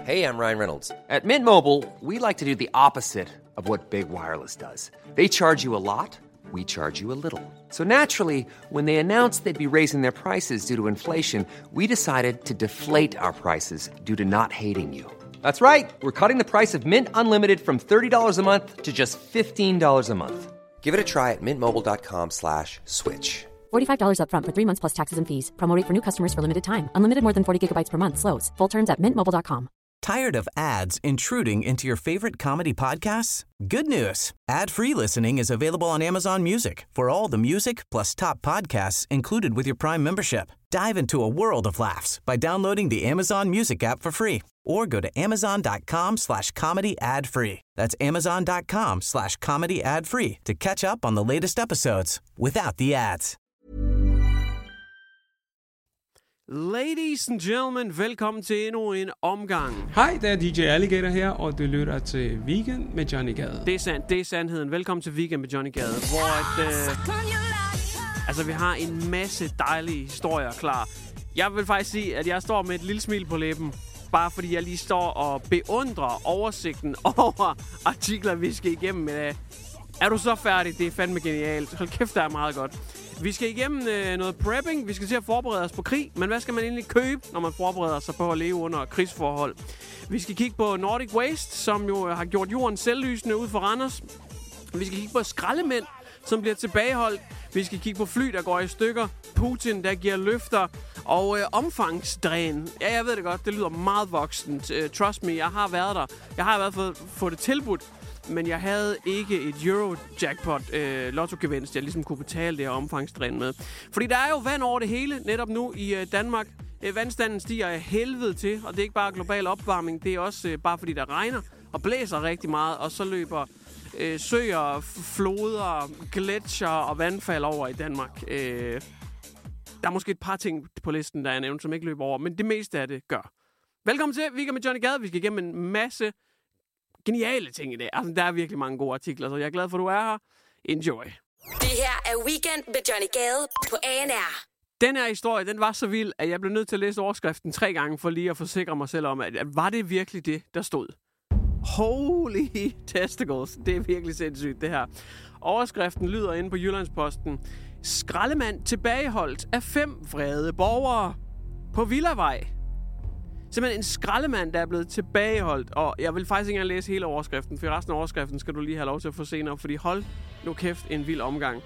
Hey, I'm Ryan Reynolds. At Mint Mobile, we like to do the opposite of what Big Wireless does. They charge you a lot, we charge you a little. So naturally, when they announced they'd be raising their prices due to inflation, we decided to deflate our prices due to not hating you. That's right. We're cutting the price of Mint Unlimited from $30 a month to just $15 a month. Give it a try at mintmobile.com/switch. $45 up front for 3 months plus taxes and fees. Promo rate for new customers for limited time. Unlimited more than 40 gigabytes per month. Slows full terms at mintmobile.com. Tired of ads intruding into your favorite comedy podcasts? Good news. Ad-free listening is available on Amazon Music for all the music plus top podcasts included with your Prime membership. Dive into a world of laughs by downloading the Amazon Music app for free or go to amazon.com/comedy ad-free. That's amazon.com/comedy ad-free to catch up on the latest episodes without the ads. Ladies and gentlemen, velkommen til endnu en omgang. Hej, det er DJ Alligator her, og du lytter til Weekend med Johnny Gade. Det er sandt, det er sandheden. Velkommen til Weekend med Johnny Gade, hvor vi har en masse dejlige historier klar. Jeg vil faktisk sige, at jeg står med et lille smil på læben, bare fordi jeg lige står og beundrer oversigten over artikler, vi skal igennem i dag. Er du så færdig? Det er fandme genialt. Hold kæft, der er meget godt. Vi skal igennem noget prepping. Vi skal til at forberede os på krig. Men hvad skal man egentlig købe, når man forbereder sig på at leve under krigsforhold? Vi skal kigge på Nordic Waste, som jo har gjort jorden selvlysende ud for Randers. Vi skal kigge på skraldemænd, som bliver tilbageholdt. Vi skal kigge på fly, der går i stykker. Putin, der giver løfter. Og omfangsdræn. Ja, jeg ved det godt. Det lyder meget voksent. Trust me, jeg har været der. Jeg har i hvert fald fået det tilbudt. Men jeg havde ikke et Eurojackpot lottogevinst, jeg ligesom kunne betale det her omfangsdræn med. Fordi der er jo vand over det hele netop nu i Danmark. Vandstanden stiger af helvede til, og det er ikke bare global opvarmning. Det er også bare fordi der regner og blæser rigtig meget, og så løber søer, floder, gletsjer og vandfald over i Danmark. Der er måske et par ting på listen, der er nævnt, som ikke løber over, men det meste af det gør. Velkommen til Weekend med Johnny Gade. Vi skal igennem en masse geniale ting i dag. Altså, der er virkelig mange gode artikler, så jeg er glad for, at du er her. Enjoy. Det her er Weekend med Johnny Gade på ANR. Den her historie, den var så vild, at jeg blev nødt til at læse overskriften 3 gange, for lige at forsikre mig selv om, at var det virkelig det, der stod? Holy testicles. Det er virkelig sindssygt, det her. Overskriften lyder inde på Jyllandsposten. Skraldemand tilbageholdt af 5 vrede borgere på Villavej. Simpelthen en skraldemand, der er blevet tilbageholdt. Og jeg vil faktisk ikke engang læse hele overskriften, for resten af overskriften skal du lige have lov til at få senere, fordi hold nu kæft en vild omgang.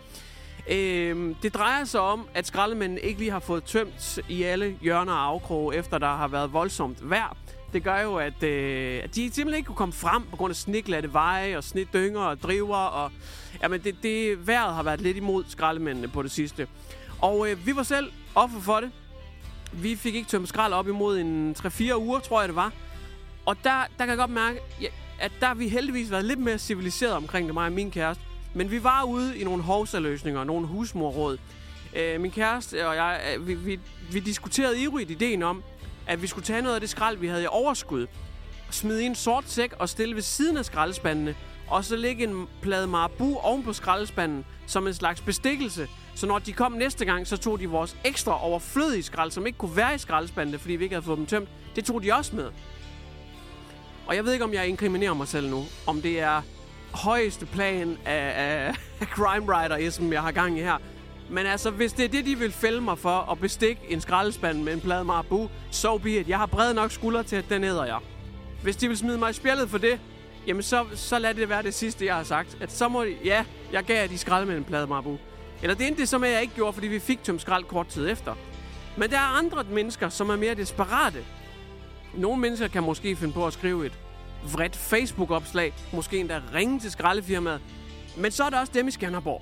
Det drejer sig om, at skraldemændene ikke lige har fået tømt i alle hjørner og afkroge, efter der har været voldsomt vejr. Det gør jo, at de simpelthen ikke kunne komme frem på grund af sneglatte veje og snedynger og driver. Og, jamen, vejret har været lidt imod skraldemændene på det sidste. Og vi var selv offer for det. Vi fik ikke tømt skrald op imod en 3-4 uger, tror jeg det var. Og der kan jeg godt mærke, at der har vi heldigvis været lidt mere civiliseret omkring det, mig og min kæreste. Men vi var ude i nogle hovsaløsninger, nogle husmorråd. Min kæreste og jeg, vi diskuterede ivrigt ideen om, at vi skulle tage noget af det skrald, vi havde i overskud, smide i en sort sæk og stille ved siden af skraldespandene, og så lægge en plade marabu oven på skraldespanden som en slags bestikkelse. Så når de kom næste gang, så tog de vores ekstra overflødige skrald, som ikke kunne være i skraldespandene, fordi vi ikke havde fået dem tømt. Det tog de også med. Og jeg ved ikke, om jeg inkriminerer mig selv nu. Om det er højeste plan af crime writer-ism, jeg har gang i her. Men altså, hvis det er det, de vil fælde mig for, at bestikke en skraldespand med en plade marabu, so be it. Jeg har brede nok skuldre til, at den æder jeg. Hvis de vil smide mig i spjældet for det, jamen så lad det være det sidste, jeg har sagt. At så må de, ja, jeg gav de skrald med en plade marabu. Eller det endte det, som jeg ikke gjorde, fordi vi fik tømt skrald kort tid efter. Men der er andre mennesker, som er mere desperate. Nogle mennesker kan måske finde på at skrive et vredt Facebook-opslag, måske endda ringe til skraldefirmaet. Men så er der også dem i Skanderborg.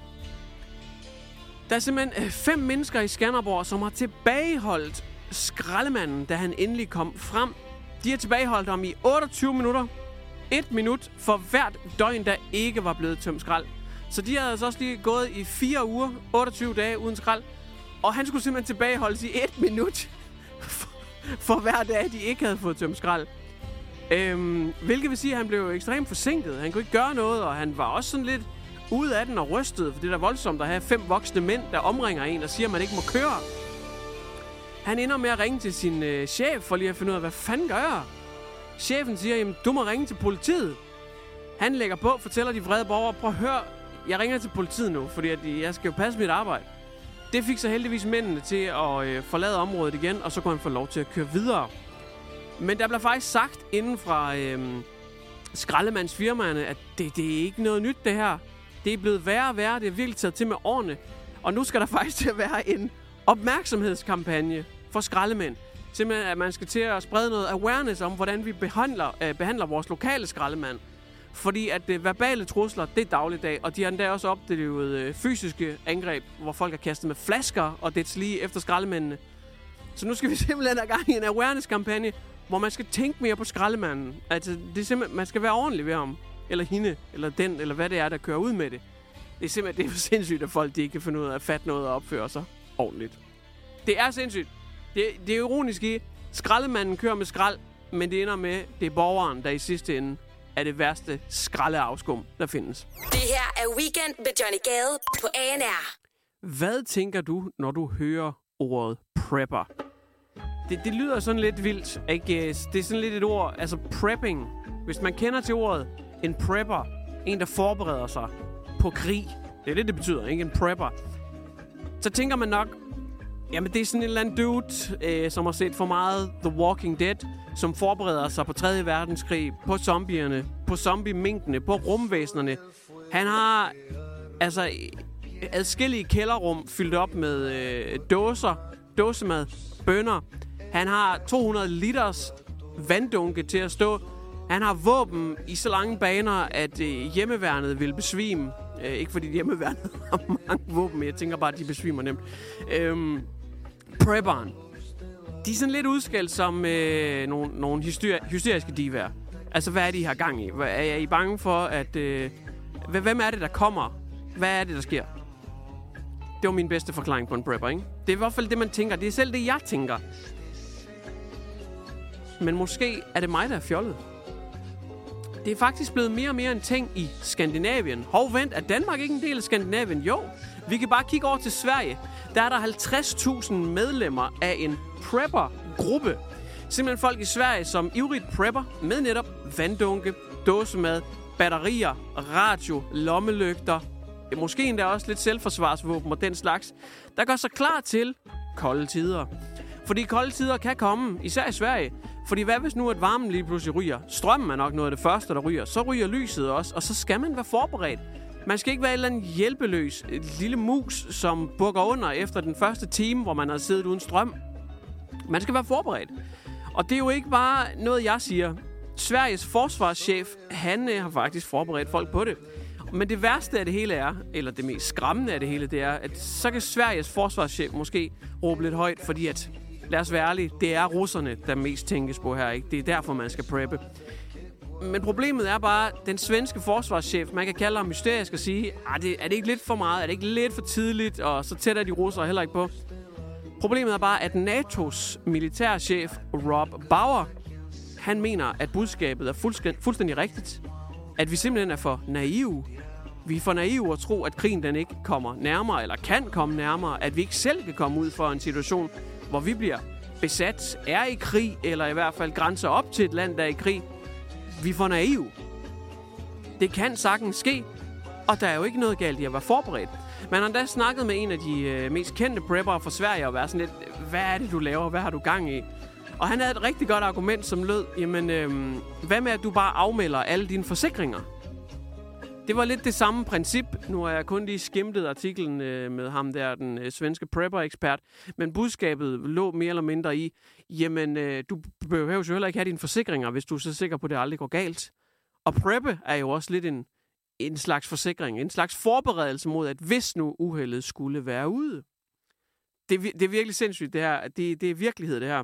Der er simpelthen 5 mennesker i Skanderborg, som har tilbageholdt skraldemanden, da han endelig kom frem. De har tilbageholdt ham i 28 minutter. 1 minut for hvert døgn, der ikke var blevet tømt skrald. Så de havde altså også lige gået i 4 uger, 28 dage uden skrald. Og han skulle simpelthen tilbageholdes i 1 minut for hver dag, de ikke havde fået tømt skrald. Hvilket vil sige, at han blev ekstremt forsinket. Han kunne ikke gøre noget, og han var også sådan lidt ude af den og rystede. For det er da voldsomt at have 5 voksne mænd, der omringer en og siger, at man ikke må køre. Han ender med at ringe til sin chef for lige at finde ud af, hvad fanden gør jeg? Chefen siger, jamen, du må ringe til politiet. Han lægger på, fortæller de vrede borgere, prøv at høre, jeg ringer til politiet nu, fordi at jeg skal jo passe mit arbejde. Det fik så heldigvis mændene til at forlade området igen, og så kunne han få lov til at køre videre. Men der blev faktisk sagt inden fra skraldemandsfirmaerne, at det er ikke noget nyt, det her. Det er blevet værre og værre, det er virkelig taget til med årene. Og nu skal der faktisk til at være en opmærksomhedskampagne for skraldemænd. Simpelthen, at man skal til at sprede noget awareness om, hvordan vi behandler vores lokale skraldemand. Fordi at verbale trusler, det er dagligdag, og de har endda også oplevet fysiske angreb, hvor folk er kastet med flasker og det lige efter skraldemændene. Så nu skal vi simpelthen have gang i en awareness-kampagne, hvor man skal tænke mere på skraldemanden. Altså, det er simpelthen, man skal være ordentlig ved ham, eller hende, eller den, eller hvad det er, der kører ud med det. Det er simpelthen for sindssygt, at folk de ikke kan finde ud af at fatte noget og opføre sig ordentligt. Det er sindssygt. Det er ironisk i, skraldemanden kører med skrald, men det ender med, det er borgeren, der i sidste ende er det værste skraldeafskum, der findes. Det her er Weekend med Johnny Gade på ANR. Hvad tænker du, når du hører ordet prepper? Det lyder sådan lidt vildt, ikke? Det er sådan lidt et ord, altså prepping. Hvis man kender til ordet en prepper, en der forbereder sig på krig, det er det betyder, ikke? En prepper. Så tænker man nok, jamen det er sådan en eller anden dude, som har set for meget The Walking Dead, som forbereder sig på 3. verdenskrig, på zombierne, på zombie-minkene, på rumvæsenerne. Han har altså adskillige kælderrum fyldt op med dåsemad, bønner. Han har 200 liters vanddunke til at stå. Han har våben i så lange baner, at hjemmeværnet vil besvime. Ikke fordi hjemmeværnet har mange våben, men jeg tænker bare, at de besvimer nemt. Prepperen. De er sådan lidt udskældt som nogle hysteriske divaer. Altså, hvad er det, I har gang i? Er I bange for, at... hvem er det, der kommer? Hvad er det, der sker? Det var min bedste forklaring på en prepper, ikke? Det er i hvert fald det, man tænker. Det er selv det, jeg tænker. Men måske er det mig, der er fjollet. Det er faktisk blevet mere og mere en ting i Skandinavien. Hov, vent, er Danmark ikke en del af Skandinavien? Jo, vi kan bare kigge over til Sverige. Der er der 50.000 medlemmer af en prepper-gruppe. Simpelthen folk i Sverige, som ivrigt prepper med netop vanddunke, dåsemad, batterier, radio, lommelygter, måske endda også lidt selvforsvarsvåben og den slags, der gør sig klar til kolde tider. Fordi kolde tider kan komme, især i Sverige. Fordi hvad hvis nu, at varmen lige pludselig ryger? Strømmen er nok noget af det første, der ryger. Så ryger lyset også, og så skal man være forberedt. Man skal ikke være en eller anden hjælpeløs lille mus, som bukker under efter den første time, hvor man har siddet uden strøm. Man skal være forberedt. Og det er jo ikke bare noget, jeg siger. Sveriges forsvarschef, han har faktisk forberedt folk på det. Men det værste af det hele er, eller det mest skræmmende af det hele, det er, at så kan Sveriges forsvarschef måske råbe lidt højt, fordi at, lad os være ærlige, det er russerne, der mest tænkes på her, ikke? Det er derfor, man skal preppe. Men problemet er bare, den svenske forsvarschef, man kan kalde ham mysterisk og sige, er det ikke lidt for meget, er det ikke lidt for tidligt, og så tæt er de russere heller ikke på. Problemet er bare, at NATO's militærchef, Rob Bauer, han mener, at budskabet er fuldstændig rigtigt. At vi simpelthen er for naive. Vi er for naive at tro, at krigen den ikke kommer nærmere, eller kan komme nærmere. At vi ikke selv kan komme ud for en situation, hvor vi bliver besat, er i krig, eller i hvert fald grænser op til et land, der er i krig. Vi er for naive. Det kan sagtens ske, og der er jo ikke noget galt i at være forberedt. Man har endda snakket med en af de mest kendte preppere fra Sverige og været sådan lidt, hvad er det, du laver? Hvad har du gang i? Og han havde et rigtig godt argument, som lød, jamen, hvad med, at du bare afmelder alle dine forsikringer? Det var lidt det samme princip. Nu har jeg kun lige skimtet artiklen med ham der, den svenske prepper-ekspert. Men budskabet lå mere eller mindre i, jamen, du behøver jo heller ikke have dine forsikringer, hvis du er så sikker på, at det aldrig går galt. Og preppe er jo også lidt en slags forsikring, en slags forberedelse mod, at hvis nu uheldet skulle være ude. Det er virkelig sindssygt, det her. Det er virkelighed, det her.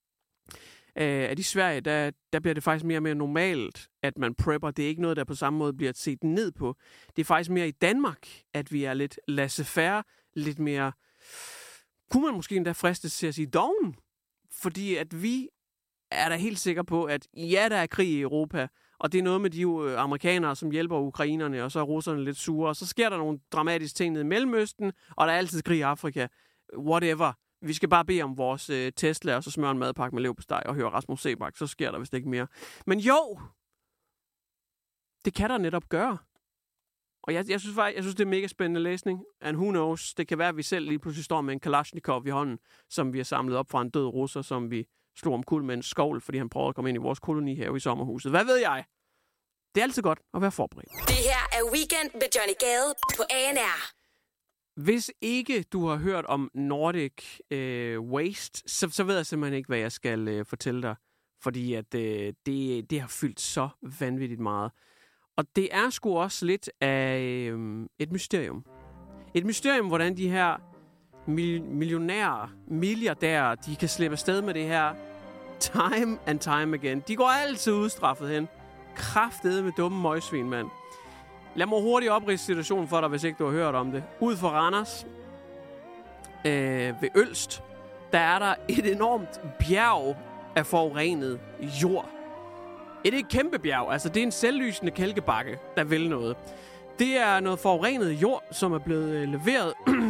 At i Sverige, der bliver det faktisk mere og mere normalt, at man prepper. Det er ikke noget, der på samme måde bliver set ned på. Det er faktisk mere i Danmark, at vi er lidt laissez-faire, lidt mere, kunne man måske endda fristes til at sige doven. Fordi at vi er da helt sikre på, at ja, der er krig i Europa, og det er noget med de amerikanere, som hjælper ukrainerne, og så er russerne lidt sure, og så sker der nogle dramatiske ting nede i Mellemøsten, og der er altid krig i Afrika. Whatever. Vi skal bare bede om vores Tesla, og så smøre en madpakke med leverpostej og høre Rasmus Sebak. Så sker der vist ikke mere. Men jo, det kan der netop gøre. Og jeg synes det er mega spændende læsning. And who knows, det kan være, at vi selv lige pludselig står med en Kalashnikov i hånden, som vi har samlet op fra en død russer, som vi slog omkuld med en skovl, fordi han prøvede at komme ind i vores koloni her i sommerhuset. Hvad ved jeg? Det er altid godt at være forberedt. Det her er Weekend med Johnny Gade på ANR. Hvis ikke du har hørt om Nordic Waste, så ved jeg simpelthen ikke, hvad jeg skal fortælle dig. Fordi at det har fyldt så vanvittigt meget. Og det er sgu også lidt af et mysterium. Et mysterium, hvordan de her millionærer, milliardærer, de kan slippe afsted med det her time and time again. De går altid udstraffet hen. Kraftede med dumme møgsvin, mand. Lad mig hurtigt opridse situationen for dig, hvis ikke du har hørt om det. Ud for Randers, ved Ølst, der er der et enormt bjerg af forurenet jord. Det er et kæmpe bjerg, altså det er en selvlysende kælkebakke, der vil noget. Det er noget forurenet jord, som er blevet leveret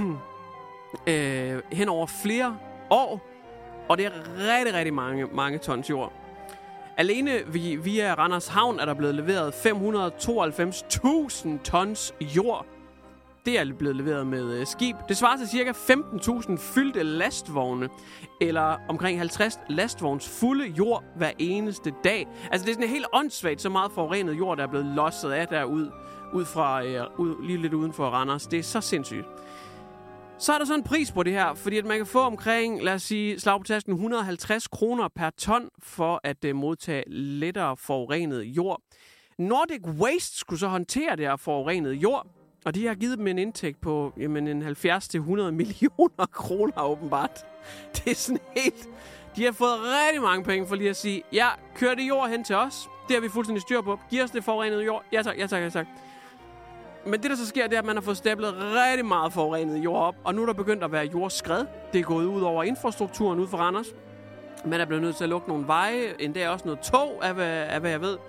hen over flere år, og det er rigtig, rigtig mange tons jord. Alene via Randers Havn er der blevet leveret 592.000 tons jord. Det er blevet leveret med skib. Det svarer til ca. 15.000 fyldte lastvogne, eller omkring 50 lastvogns fulde jord hver eneste dag. Altså det er sådan helt åndssvagt, så meget forurenet jord, der er blevet losset af derude, lige lidt uden for Randers. Det er så sindssygt. Så er der så en pris på det her, fordi at man kan få omkring, lad os sige, slag på tasken 150 kroner per ton for at modtage lettere forurenet jord. Nordic Waste skulle så håndtere det her forurenet jord, og de har givet dem en indtægt på en 70-100 millioner kroner åbenbart. Det er sådan helt... De har fået rigtig mange penge for lige at sige, ja, kør det jord hen til os. Det har vi fuldstændig styr på. Giv os det forurenet jord. Ja tak, ja tak, ja tak. Men det, der så sker, det er, at man har fået stablet rigtig meget forurenet jord op, og nu er der begyndt at være jordskred. Det er gået ud over infrastrukturen ud for Randers. Man er blevet nødt til at lukke nogle veje, endda også noget tog, af hvad jeg ved.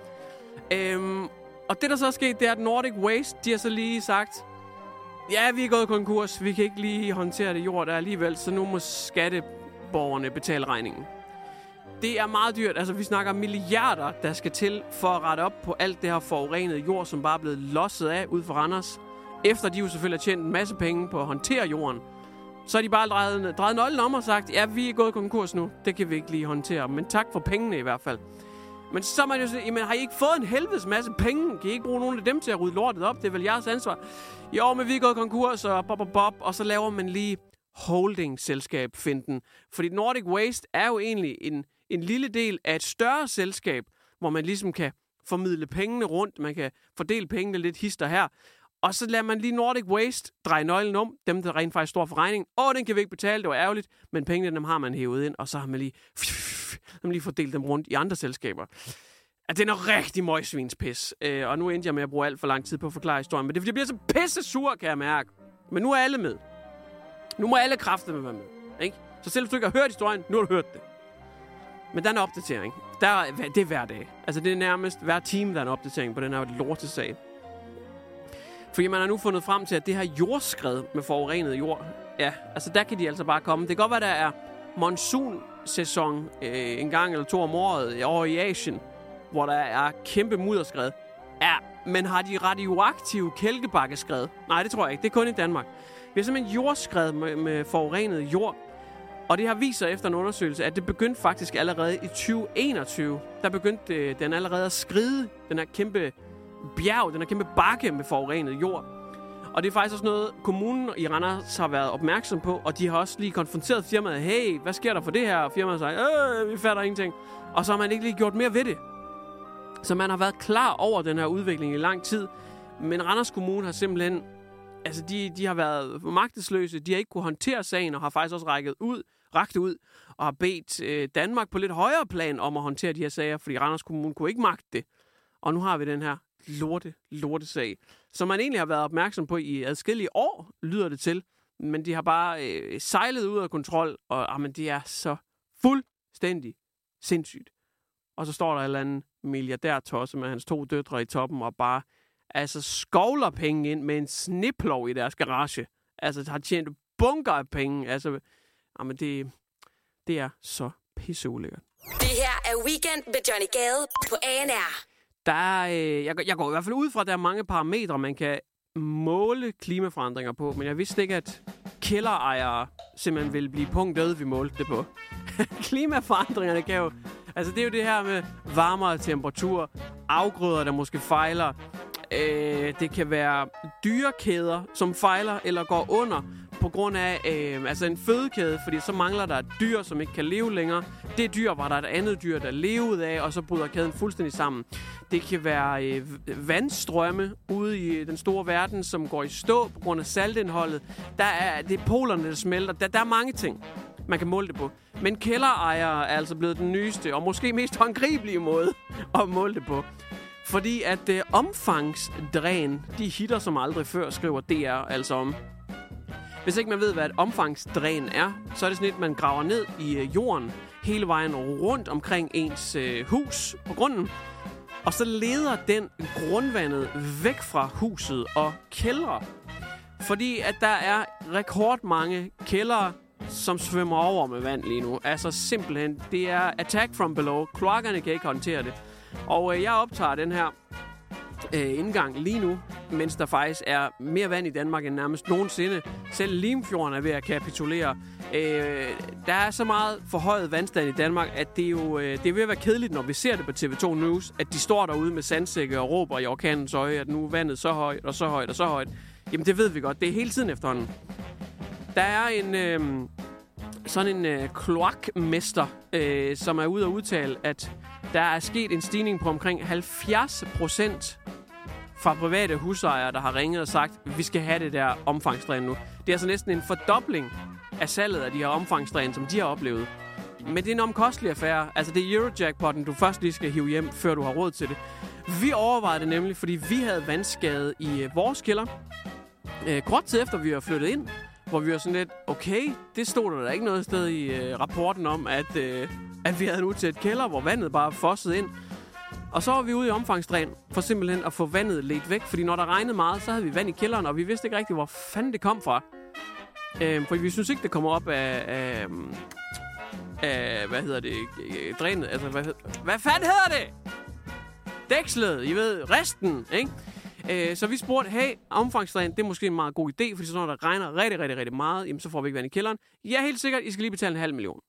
Og det, der så er sket, det er, at Nordic Waste, de har så lige sagt, ja, vi er gået konkurs, vi kan ikke lige håndtere det jord der alligevel, så nu må skatteborgerne betale regningen. Det er meget dyrt. Altså, vi snakker milliarder, der skal til for at rette op på alt det her forurenede jord, som bare er blevet losset af ud for Randers. Efter de jo selvfølgelig har tjent en masse penge på at håndtere jorden, så har de bare drejet nøglen om og sagt, ja, vi er gået konkurs nu. Det kan vi ikke lige håndtere, men tak for pengene i hvert fald. Men så må man jo sige, jamen har I ikke fået en helvedes masse penge? Kan I ikke bruge nogle af dem til at rydde lortet op? Det er vel jeres ansvar. Jo, men vi er gået konkurs og og så laver man lige holding-selskab-finten. Fordi Nordic Waste er jo egentlig en lille del af et større selskab, hvor man ligesom kan formidle pengene rundt, man kan fordele pengene lidt hister her, og så lader man lige Nordic Waste dreje nøglen om, dem der rent faktisk står for regningen. Den kan vi ikke betale, det var ærgerligt, men pengene dem har man hævet ind, og så har man lige fordelt dem rundt i andre selskaber. Det er noget rigtig møgsvinspis, og nu endte jeg med at bruge alt for lang tid på at forklare historien, men det er fordi, jeg bliver så pisse sur, kan jeg mærke. Men nu er alle med. Nu må alle kræfter være med, ikke? Så selv hvis du ikke har hørt historien, nu har du hørt det. Men der er en opdatering. Det er hver dag. Altså det er nærmest hver time, der er en opdatering på den her lortesag. Fordi man har nu fundet frem til, at det her jordskred med forurenet jord, ja, altså der kan de altså bare komme. Det kan godt være, der er monsunsæson en gang eller to om året over i Asien, hvor der er kæmpe mudderskred. Ja, men har de radioaktive kælkebakkeskred? Nej, det tror jeg ikke. Det er kun i Danmark. Vi har simpelthen jordskred med forurenet jord. Og det har vist sig efter en undersøgelse, at det begyndte faktisk allerede i 2021. Der begyndte den allerede at skride, den her kæmpe bjerg, den her kæmpe bakke med forurenet jord. Og det er faktisk også noget, kommunen i Randers har været opmærksom på, og de har også lige konfronteret firmaet, hey, hvad sker der for det her? Og firmaet har sagt, vi fatter ingenting. Og så har man ikke lige gjort mere ved det. Så man har været klar over den her udvikling i lang tid, men Randers Kommune har simpelthen, altså de har været magtesløse, de har ikke kunne håndtere sagen, og har faktisk også rakt ud, og har bedt Danmark på lidt højere plan om at håndtere de her sager, fordi Randers Kommune kunne ikke magte det. Og nu har vi den her lortesag, som man egentlig har været opmærksom på i adskillige år, lyder det til, men de har bare sejlet ud af kontrol, og det er så fuldstændig sindssygt. Og så står der en eller anden milliardærtosse med hans 2 døtre i toppen, og bare skovler penge ind med en sniplov i deres garage. Altså har tjent bunker af penge. Altså, Jamen, det er så pisseulækkert. Det her er Weekend med Johnny Gade på ANR. Jeg går i hvert fald ud fra, at der er mange parametre, man kan måle klimaforandringer på, men jeg vidste ikke, at kælderejere simpelthen ville blive punktdøde, vi målte det på. Klimaforandringerne kan jo... Altså, det er jo det her med varmere temperatur, afgrøder, der måske fejler. Det kan være dyrekæder, som fejler eller går under på grund af en fødekæde, fordi så mangler der et dyr, som ikke kan leve længere. Det dyr var der et andet dyr, der levede af, og så bryder kæden fuldstændig sammen. Det kan være vandstrømme ude i den store verden, som går i stå på grund af saltindholdet. Det er polerne, der smelter. Der er mange ting, man kan måle det på. Men kælderejere er altså blevet den nyeste og måske mest håndgribelige måde at måle det på. Fordi at omfangsdræn, de hitter som aldrig før, skriver DR altså om. Hvis ikke man ved, hvad et omfangsdræn er, så er det sådan et, man graver ned i jorden hele vejen rundt omkring ens hus på grunden. Og så leder den grundvandet væk fra huset og kældre. Fordi at der er rekordmange kældre, som svømmer over med vand lige nu. Altså simpelthen, det er attack from below. Kloakkerne kan ikke håndtere det. Og jeg optager den her indgang lige nu, mens der faktisk er mere vand i Danmark end nærmest nogensinde. Selv Limfjorden er ved at kapitulere. Der er så meget forhøjet vandstand i Danmark, at det er ved at være kedeligt, når vi ser det på TV2 News, at de står derude med sandsække og råber i orkanens øje, at nu er vandet så højt og så højt og så højt. Jamen det ved vi godt. Det er hele tiden efterhånden. Der er en kloakmester, som er ude at udtale, at der er sket en stigning på omkring 70% fra private husejere, der har ringet og sagt, at vi skal have det der omfangsdræn nu. Det er altså næsten en fordobling af salget af de her omfangsdræn, som de har oplevet. Men det er en omkostelig affære. Altså det er Eurojackpotten, du først lige skal hive hjem, før du har råd til det. Vi overvejede det nemlig, fordi vi havde vandskade i vores kælder. Kort tid efter vi var flyttet ind, hvor vi var sådan lidt, okay, det stod der ikke noget sted i rapporten om, at vi havde en utæt kælder, hvor vandet bare fossede ind. Og så var vi ude i omfangsdræn for simpelthen at få vandet ledt væk, fordi når der regnede meget, så havde vi vand i kælderen, og vi vidste ikke rigtig, hvor fanden det kom fra. Fordi vi synes ikke, det kommer op af drænet, altså hvad fanden hedder det? Dækslet, I ved, resten, ikke? Så vi spurgte, hey, omfangsdræn, det er måske en meget god idé, fordi så når der regner rigtig, rigtig, rigtig meget, jamen, så får vi ikke vand i kælderen. Ja, helt sikkert, I skal lige betale 500.000.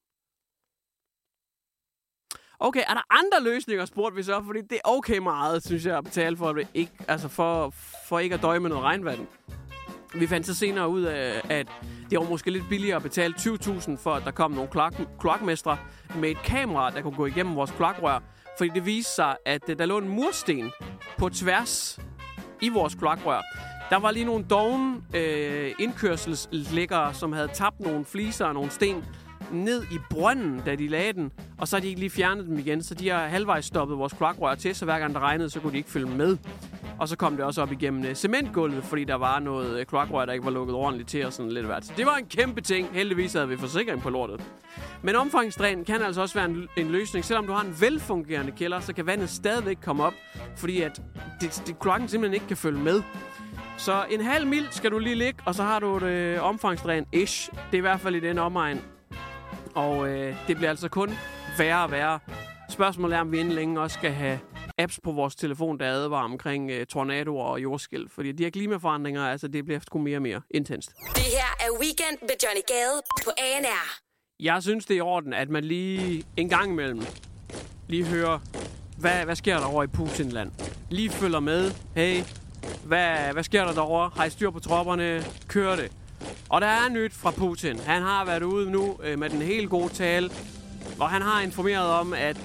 Okay, er der andre løsninger, spurgte vi så, fordi det er okay meget, synes jeg, at betale for det ikke, altså for ikke at døje med noget regnvand. Vi fandt så senere ud af, at det var måske lidt billigere at betale 20.000 for, at der kom nogle kloakmestre med et kamera, der kunne gå igennem vores kloakrør. Fordi det viste sig, at der lå en mursten på tværs i vores kloakrør. Der var lige nogle doven indkørselslæggere, som havde tabt nogle fliser og nogle sten ned i brønden, da de lagde den. Og så har de ikke lige fjernet dem igen, så de har halvvejs stoppet vores kloakrør til, så hver gang der regnede, så kunne de ikke følge med. Og så kom det også op igennem cementgulvet, fordi der var noget kloakrør, der ikke var lukket ordentligt til og sådan lidt hvert. Så det var en kæmpe ting. Heldigvis havde vi forsikring på lortet. Men omfangsdræn kan altså også være en løsning. Selvom du har en velfungerende kælder, så kan vandet stadigvæk komme op, fordi at kloakken simpelthen ikke kan følge med. Så 0,5 mil skal du lige ligge, og så har du et omfangsdræn-ish. Det er i hvert fald i den omegn. Og det bliver altså kun værre og værre. Spørgsmålet er, om vi inden længe også skal have apps på vores telefon, der advarer omkring tornadoer og jordskælv. Fordi de her klimaforandringer, altså det bliver sgu mere og mere intenst. Det her er Weekend med Johnny Gade på ANR. Jeg synes, det er i orden, at man lige en gang imellem lige hører, hvad sker der over i Putinland? Lige følger med. Hey, hvad sker der derovre? Har I styr på tropperne? Kør det. Og der er nyt fra Putin. Han har været ude nu med den helt gode tale, og han har informeret om, at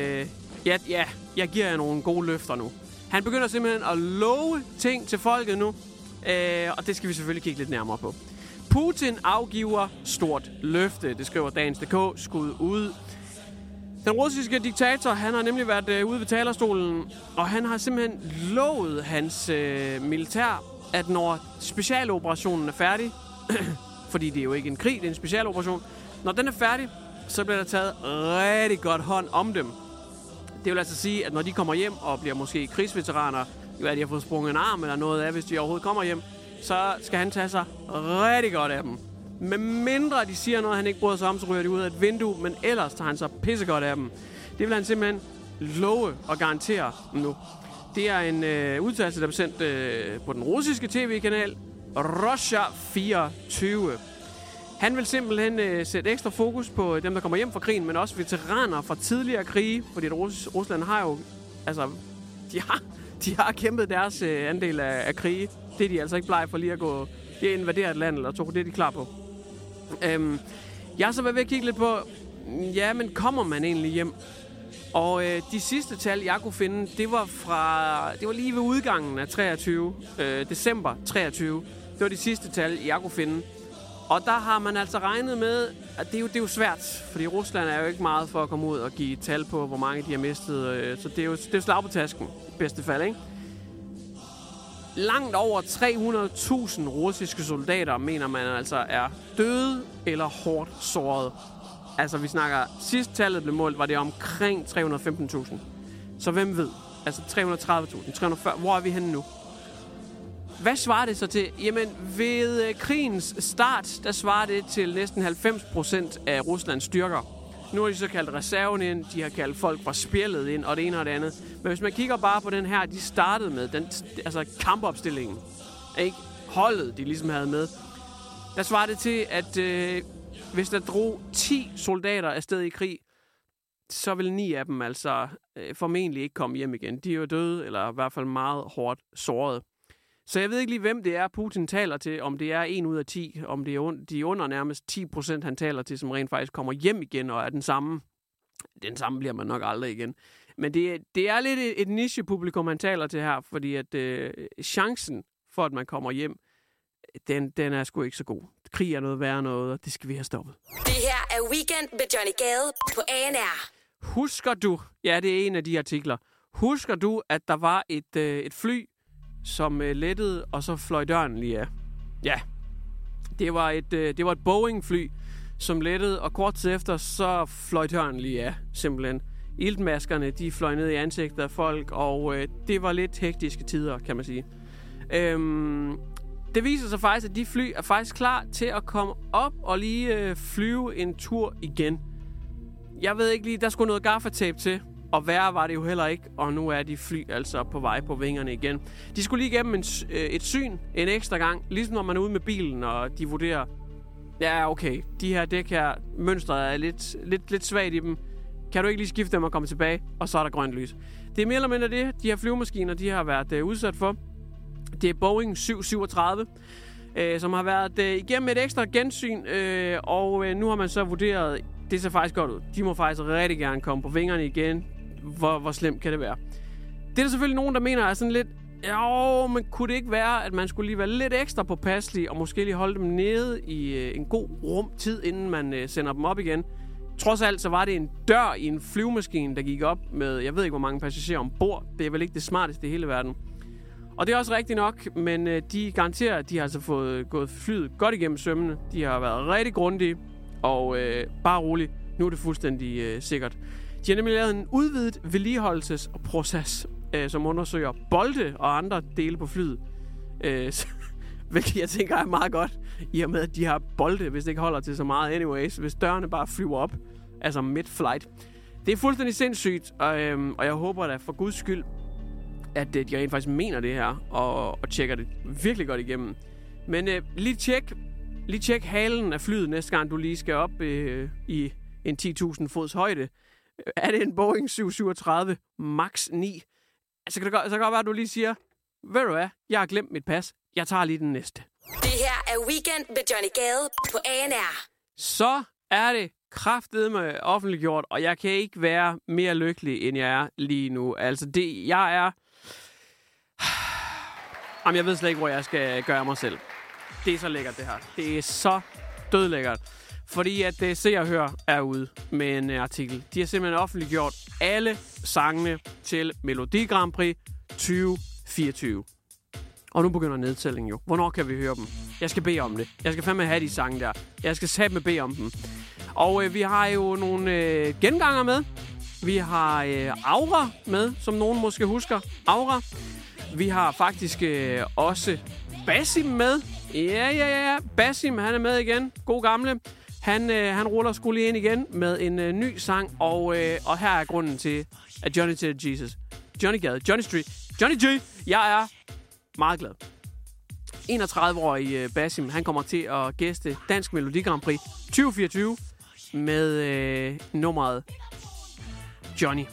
jeg giver jer nogle gode løfter nu. Han begynder simpelthen at love ting til folket nu, og det skal vi selvfølgelig kigge lidt nærmere på. Putin afgiver stort løfte, det skriver Dagens.dk, skud ud. Den russiske diktator, han har nemlig været ude ved talerstolen, og han har simpelthen lovet hans militær, at når specialoperationen er færdig, fordi det er jo ikke en krig, det er en specialoperation, når den er færdig, så bliver der taget rigtig godt hånd om dem. Det vil altså sige, at når de kommer hjem og bliver måske krigsveteraner, de har fået sprunget en arm eller noget af, hvis de overhovedet kommer hjem, så skal han tage sig rigtig godt af dem. Med mindre de siger noget, han ikke bryder sig om, så ryger de ud af et vindue, men ellers tager han så pissegodt af dem. Det vil han simpelthen love og garantere nu. Det er en udtalelse, der er sendt på den russiske tv-kanal Russia 24. Han vil simpelthen sætte ekstra fokus på dem, der kommer hjem fra krigen, men også veteraner fra tidligere krige, fordi Rusland har jo, altså, de har kæmpet deres andel af krige. Det er de altså ikke blege for lige at gå, det invadere et land eller to, det er de klar på. Jeg har så været ved at kigge lidt på, ja, men kommer man egentlig hjem? Og de sidste tal, jeg kunne finde, det var lige ved udgangen af 23, december 23. Det var de sidste tal, jeg kunne finde. Og der har man altså regnet med, at det er jo svært, fordi Rusland er jo ikke meget for at komme ud og give tal på, hvor mange de har mistet. Så det er jo slag på tasken, i bedste fald, ikke? Langt over 300.000 russiske soldater, mener man altså, er døde eller hårdt såret. Altså, vi snakker, sidst tallet blev målt, var det omkring 315.000. Så hvem ved? Altså 330.000, 340. Hvor er vi henne nu? Hvad svarer det så til? Jamen, ved krigens start, der svarer det til næsten 90% af Ruslands styrker. Nu har de så kaldt reserven ind, de har kaldt folk fra spjældet ind, og det ene og det andet. Men hvis man kigger bare på den her, de startede med, altså kampopstillingen, ikke? Holdet, de ligesom havde med, der svarer det til, at hvis der drog 10 soldater afsted i krig, så vil 9 af dem altså formentlig ikke komme hjem igen. De er jo døde, eller i hvert fald meget hårdt såret. Så jeg ved ikke lige, hvem det er, Putin taler til, om det er 1 ud af 10, om det er de under nærmest 10%, han taler til, som rent faktisk kommer hjem igen og er den samme. Den samme bliver man nok aldrig igen. Men det er lidt et niche-publikum, han taler til her, fordi at chancen for, at man kommer hjem, den er sgu ikke så god. Krig er noget værre noget, og det skal vi have stoppet. Det her er Weekend med Johnny Gade på ANR. Husker du, ja, det er en af de artikler, husker du, at der var et fly, som lettede, og så fløj døren lige af? Ja, det var et Boeing-fly, som lettede, og kort tid efter, så fløj døren lige af, simpelthen. Iltmaskerne, de fløj ned i ansigtet af folk, og det var lidt hektiske tider, kan man sige. Det viser sig faktisk, at de fly er faktisk klar til at komme op og lige flyve en tur igen. Jeg ved ikke lige, der skulle noget gaffatape til, og værre var det jo heller ikke, og nu er de fly altså på vej på vingerne igen. De skulle lige igennem et syn en ekstra gang, ligesom når man er ude med bilen, og de vurderer, ja okay, de her dæk her, mønstret er lidt svagt i dem. Kan du ikke lige skifte dem og komme tilbage? Og så er der grønt lys. Det er mere eller mindre det, de her flyvemaskiner, de har været udsat for. Det er Boeing 737, som har været igennem et ekstra gensyn, og nu har man så vurderet, det ser faktisk godt ud. De må faktisk rigtig gerne komme på vingerne igen. Hvor slemt kan det være? Det er der selvfølgelig nogen, der mener er sådan lidt, jo, men kunne det ikke være, at man skulle lige være lidt ekstra påpasselig, og måske lige holde dem nede i en god rumtid, inden man sender dem op igen? Trods alt, så var det en dør i en flyvemaskine, der gik op med, jeg ved ikke, hvor mange passagerer ombord. Det er vel ikke det smarteste i hele verden. Og det er også rigtigt nok, men de garanterer, at de har altså gået flyet godt igennem sømmene. De har været rigtig grundige, og bare roligt, nu er det fuldstændig sikkert. De har nemlig lavet en udvidet vedligeholdelsesproces, som undersøger bolte og andre dele på flyet. Hvilket jeg tænker er meget godt, i og med, at de har bolte, hvis det ikke holder til så meget anyways, hvis dørene bare flyver op, altså mid-flight. Det er fuldstændig sindssygt, og jeg håber da for guds skyld, at de rent faktisk mener det her, og tjekker det virkelig godt igennem. Men lige tjek halen af flyet næste gang, du lige skal op i en 10.000 fods højde. Er det en Boeing 737 MAX 9? Altså, kan det godt være, at du lige siger, ved du hvad, jeg har glemt mit pas. Jeg tager lige den næste. Det her er Weekend med Johnny Gade på ANR. Så er det kraftedeme offentliggjort, og jeg kan ikke være mere lykkelig, end jeg er lige nu. Altså, jeg er... Jamen, jeg ved slet ikke, hvor jeg skal gøre mig selv. Det er så lækkert, det her. Det er så dødlækkert. Fordi at Se og Hør er ude med en artikel. De har simpelthen offentliggjort alle sangene til Melodi Grand Prix 2024. Og nu begynder nedtællingen jo. Hvornår kan vi høre dem? Jeg skal bede om det. Jeg skal fandme have de sange der. Jeg skal satme bede om dem. Og vi har jo nogle genganger med. Vi har Aura med, som nogen måske husker. Aura. Vi har faktisk også Basim med. Ja. Basim, han er med igen. God gamle. Han ruller sgu lige ind igen med en ny sang, og her er grunden til, at Johnny til Jesus. Johnny Gade, Johnny Street, Johnny G. Jeg er meget glad. 31-årig Basim, han kommer til at gæste Dansk Melodi Grand Prix 2024 med nummeret Johnny.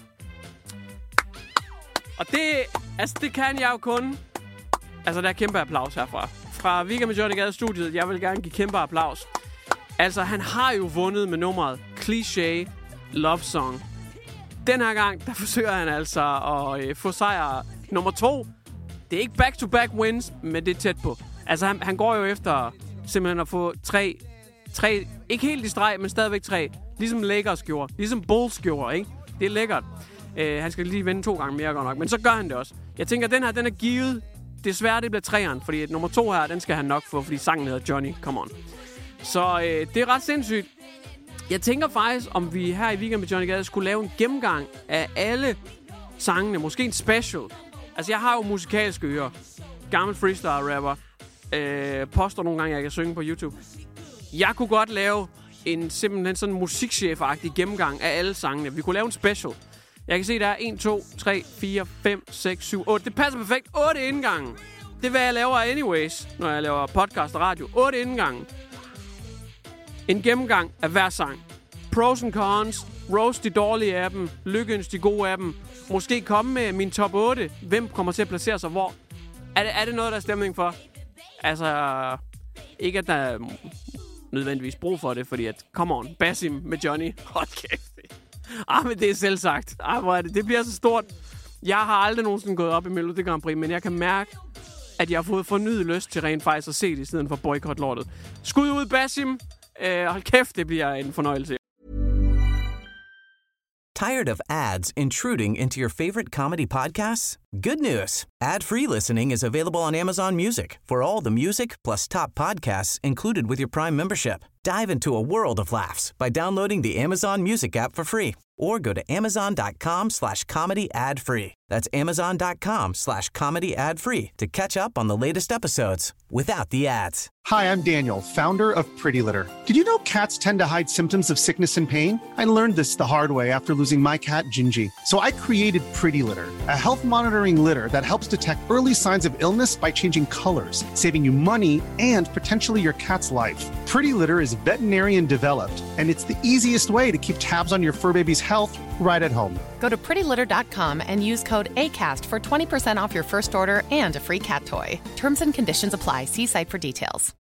Og det kan jeg jo kun. Altså, der er kæmpe applaus herfra. Fra Weekend med Johnny Gade studiet. Jeg vil gerne give kæmpe applaus. Altså, han har jo vundet med nummeret Cliché Love Song. Den her gang, der forsøger han altså at få sejr nummer 2. Det er ikke back-to-back wins, men det er tæt på. Altså, han går jo efter simpelthen at få tre, ikke helt i streg, men stadigvæk 3. Ligesom Lakers gjorde. Ligesom Bulls gjorde, ikke? Det er lækkert. Han skal lige vinde 2 gange mere godt nok, men så gør han det også. Jeg tænker, den her, den er givet. Desværre, det bliver 3'eren, fordi nummer 2 her, den skal han nok få, fordi sangen hedder Johnny. Come on. Så det er ret sindssygt. Jeg tænker faktisk, om vi her i Weekend med Johnny Gade skulle lave en gennemgang af alle sangene. Måske en special. Altså, jeg har jo musikalske ører. Gammel freestyle-rapper. Poster nogle gange, jeg kan synge på YouTube. Jeg kunne godt lave simpelthen sådan en musikchef-agtig gennemgang af alle sangene. Vi kunne lave en special. Jeg kan se, der er 1, 2, 3, 4, 5, 6, 7, 8. Det passer perfekt. 8 indgange. Det er, hvad jeg laver anyways, når jeg laver podcast og radio. 8 indgange. En gennemgang af hver sang. Pros and cons. Roast de dårlige af dem. Lykøns de gode af dem. Måske komme med min top 8. Hvem kommer til at placere sig hvor? Er det noget, der er stemning for? Altså, ikke at der er nødvendigvis brug for det, fordi at, come on, Basim med Johnny. Hold kæft. Men det er selvsagt. Hvor er det? Det bliver så stort. Jeg har aldrig nogensinde gået op i Melodi Grand Prix, men jeg kan mærke, at jeg har fået fornyet lyst til rent faktisk at se det, i stedet for boykot-lortet. Skud ud, Basim. Hold kæft, det bliver en fornøjelse. Tired of ads intruding into your favorite comedy podcasts? Good news. Ad-free listening is available on Amazon Music for all the music plus top podcasts included with your Prime membership. Dive into a world of laughs by downloading the Amazon Music app for free or go to amazon.com/comedy ad-free. That's amazon.com/comedy ad-free to catch up on the latest episodes without the ads. Hi, I'm Daniel, founder of Pretty Litter. Did you know cats tend to hide symptoms of sickness and pain? I learned this the hard way after losing my cat, Gingy. So I created Pretty Litter, a health monitoring litter that helps detect early signs of illness by changing colors, saving you money and potentially your cat's life. Pretty Litter is veterinarian developed, and it's the easiest way to keep tabs on your fur baby's health right at home. Go to prettylitter.com and use code ACAST for 20% off your first order and a free cat toy. Terms and conditions apply. See site for details.